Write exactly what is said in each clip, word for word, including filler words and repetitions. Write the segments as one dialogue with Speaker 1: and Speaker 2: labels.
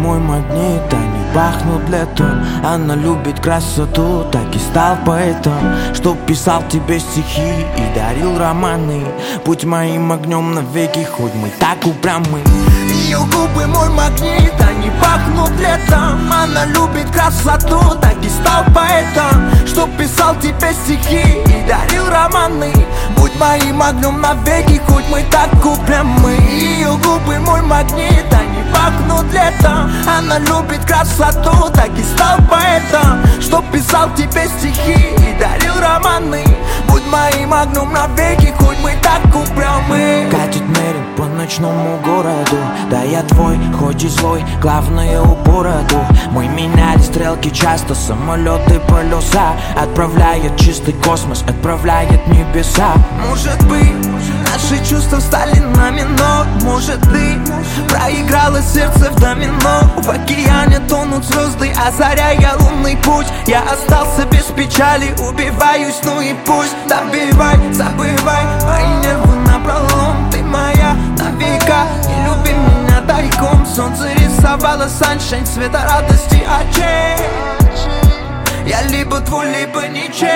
Speaker 1: мой магнит, они пахнут летом. Она любит красоту, так и стал поэтом, чтоб писал тебе стихи и дарил романы. Будь моим огнем навеки, хоть мы так упрямы. Ее губы мой магнит, они пахнут летом. Она любит красоту, так и стал поэтом, чтоб писал тебе стихи и дарил романы. Будь моим огнем навеки, хоть мы так упрямы. Ее губы мой магнит, они пахнут летом. Она любит красоту, так и стал поэтом, чтоб писал тебе стихи и дарил романы. Будь моим огнем навеки, хоть мы так упрямы. Катит мерин по ночному городу, да я твой, хоть и злой, главное у бороду. Мы меняли стрелки часто, самолеты, полюса. Отправляет чистый космос, отправляет в небеса. Может быть, наши чувства стали на минор. Может, ты проиграла сердце в домино. В океане тонут звезды, озаряя лунный путь. Я остался без печали, убиваюсь, ну и пусть. Добивай, забывай, мои нервы напролом. Ты моя на века, не люби меня тайком. Солнце рисовало саншайн, цвета радости очей. Я либо твой, либо ничей.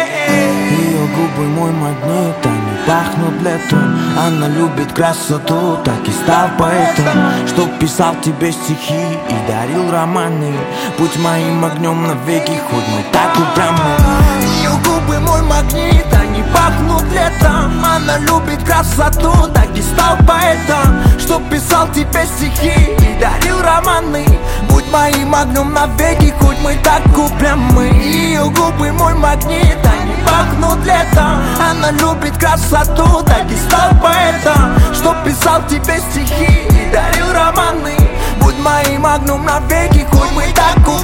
Speaker 1: Ее губы мой магнит, они пахнут летом. Она любит красоту, так и стал поэтом, чтоб писал тебе стихи и дарил романы. Будь моим огнем навеки, хоть мы так упрямы. Ее губы мой магнит, они пахнут летом. Она любит красоту, так и стал поэтом, чтоб писал тебе стихи и дарил романы. Будь моим огнем навеки, хоть мы так упрямы. Ее губы мой магнит, они пахнут летом. Она любит красоту, так и стал поэтом, чтоб писал тебе стихи и дарил романы. Будь моим огнем навеки, хоть мы так упрямы.